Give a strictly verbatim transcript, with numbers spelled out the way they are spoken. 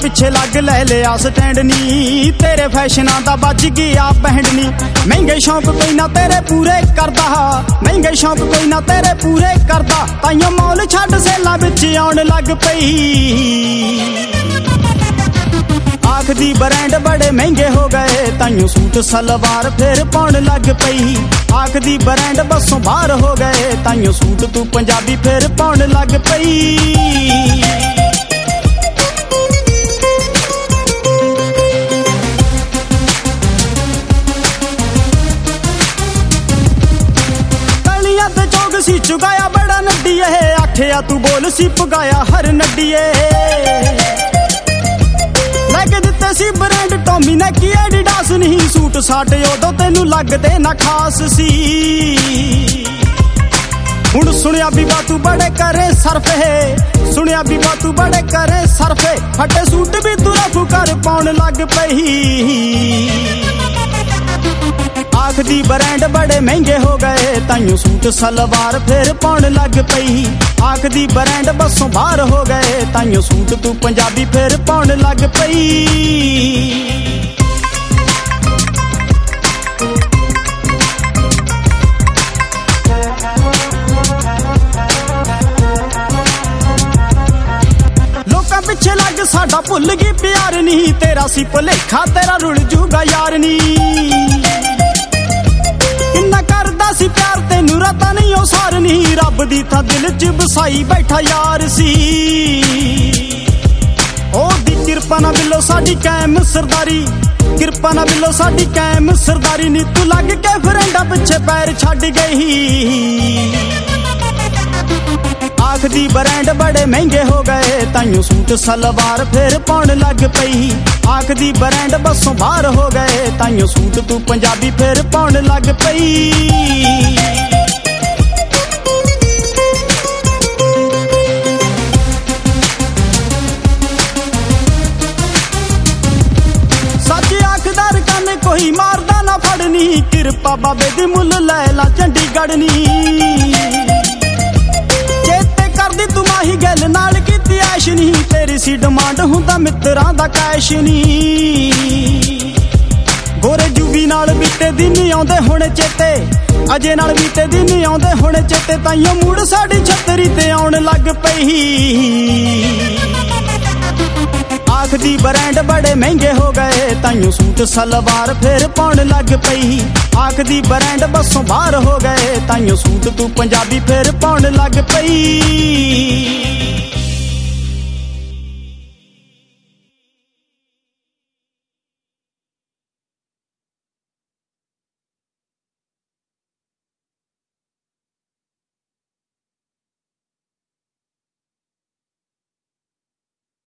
पिछे लग लै लिया स्टैंड नी, तेरे फैशनां दा बज गया बैंड नी। महंगे शौक कोई ना तेरे पूरे करदा, महंगे शौक कोई ना तेरे पूरे करदा, ताइयों मौल छड्ड सेलां विच आउण लग पई। आखदी ब्रांड बड़े महंगे हो गए, ताइयों सूट सलवार फिर पाउण लग पई। आखदी ब्रांड बसों बाहर हो गए, ताइयों सूट तू पंजाबी फिर पाउण लग पई। गलियां ते चौक सी चुकाया बड़ा नड्डीए, आखिया तू बोल सी पगाया हर नड्डीए। लैके दिते सी ब्रांड टॉमी ने की एडिडास नहीं, सूट साट उदों तेनू लगदे ना खास सी। हुण सुनिया भी बातू बड़े करे सरफे, सुनिया भी बातू बड़े करे सरफे, फटे सूट भी तू रफू कर पाउण लग पई। आखदी ब्रांड बड़े महंगे हो गए, ताइयों सूट सलवार फिर पाउण लग पई। आखदी ब्रांड बसों बाहर हो गए, ताइयों सूट तू पंजाबी फिर पाउण लग पई। लोकां पिछे लग साडा भुल गई प्यार नी, तेरा सी भुलेखा तेरा रुल जूगा यार नी। किन्ना करदा सी प्यार तेनू राता नहीं ओ सार नी, रब दी था दिल च बसाई बैठा यार सी। ओ दी किरपा ना बिलो साडी कायम सरदारी, किरपा ना बिलो साडी कायम सरदारी नी, तू लग के फ्रेंडा पिछे पैर छड्ड गई। आखदी ब्रांड बड़े महंगे हो गए, ताइयों सूट सलवार फिर पाउण लग पई। आखदी ब्रांड बसों बाहर हो गए, ताइयों सूट तू पंजाबी फिर पाउण लग पई। सच आखदार कन कोई मारदा ना फड़नी, किरपा बाबे दी मुल लै ला चंडीगढ़ नी। करदी तू माही गल नाल कीती ऐश नी, तेरी सी डिमांड हुंदा मित्रां दा कैश नी। गोरे जूबी नाल बीते दिन आउंदे हुण चेते, अजे नाल बीते दिन आउंदे हुण चेते, ताइयों मूड़ साडी छतरी ते आउण लग पई। आखदी ब्रांड बड़े महंगे हो गए, ताइयों सूट सलवार फिर पाउण लग पई। आखदी ब्रांड बसों बाहर हो गए, ताइयों सूट तू पंजाबी फिर पाउण लग पई।